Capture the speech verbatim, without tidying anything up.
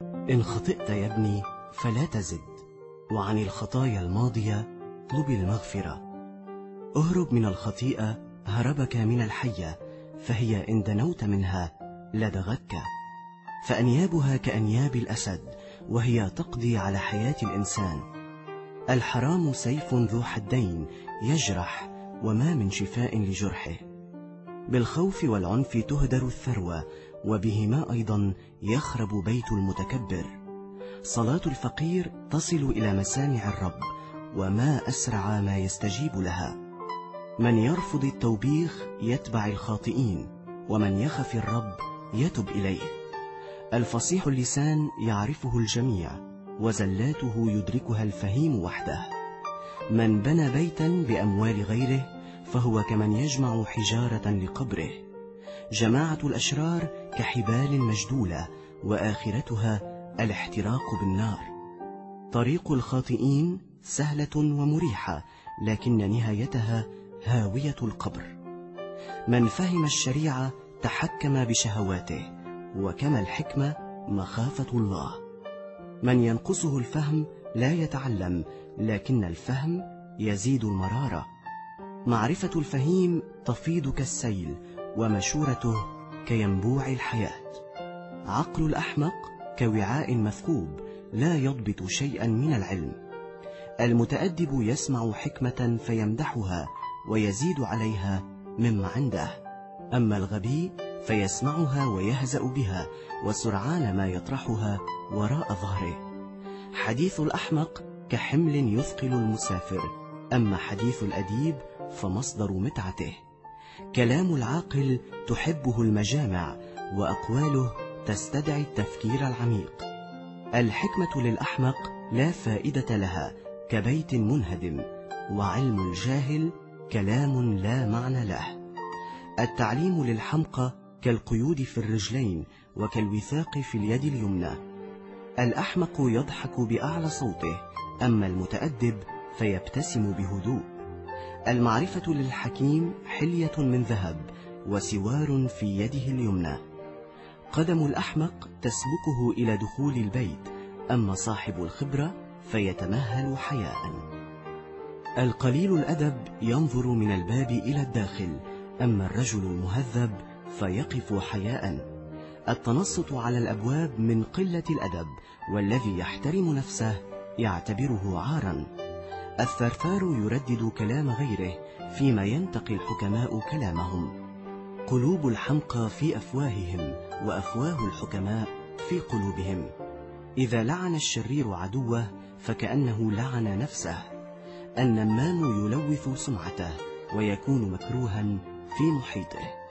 إن خطئت يا ابني فلا تزد، وعن الخطايا الماضية اطلب المغفرة. اهرب من الخطيئة هربك من الحية، فهي إن دنوت منها لدغتك. فأنيابها كأنياب الأسد، وهي تقضي على حياة الإنسان. الحرام سيف ذو حدين يجرح، وما من شفاء لجرحه. بالخوف والعنف تهدر الثروة، وبهما أيضا يخرب بيت المتكبر. صلاة الفقير تصل إلى مسامع الرب، وما أسرع ما يستجيب لها. من يرفض التوبيخ يتبع الخاطئين، ومن يخف الرب يتب إليه. الفصيح اللسان يعرفه الجميع، وزلاته يدركها الفهيم وحده. من بنى بيتا بأموال غيره فهو كمن يجمع حجارة لقبره. جماعة الأشرار كحبال مجدولة، وآخرتها الاحتراق بالنار. طريق الخاطئين سهلة ومريحة، لكن نهايتها هاوية القبر. من فهم الشريعة تحكم بشهواته، وكما الحكمة مخافة الله. من ينقصه الفهم لا يتعلم، لكن الفهم يزيد المرارة. معرفة الفهيم تفيض كالسيل، ومشورته كينبوع الحياة. عقل الأحمق كوعاء مثقوب، لا يضبط شيئا من العلم. المتأدب يسمع حكمة فيمدحها ويزيد عليها مما عنده، أما الغبي فيسمعها ويهزأ بها، وسرعان ما يطرحها وراء ظهره. حديث الأحمق كحمل يثقل المسافر، أما حديث الأديب فمصدر متعته. كلام العاقل تحبه المجامع، وأقواله تستدعي التفكير العميق. الحكمة للأحمق لا فائدة لها، كبيت منهدم، وعلم الجاهل كلام لا معنى له. التعليم للحمقى كالقيود في الرجلين، وكالوثاق في اليد اليمنى. الأحمق يضحك بأعلى صوته، أما المتأدب فيبتسم بهدوء. المعرفة للحكيم حلية من ذهب، وسوار في يده اليمنى. قدم الأحمق تسبقه إلى دخول البيت، أما صاحب الخبرة فيتمهل حياء. القليل الأدب ينظر من الباب إلى الداخل، أما الرجل المهذب فيقف حياء. التنصت على الأبواب من قلة الأدب، والذي يحترم نفسه يعتبره عارا. الثرثار يردد كلام غيره، فيما ينتقي الحكماء كلامهم. قلوب الحمقى في أفواههم، وأفواه الحكماء في قلوبهم. إذا لعن الشرير عدوه فكأنه لعن نفسه. النمام يلوث سمعته، ويكون مكروها في محيطه.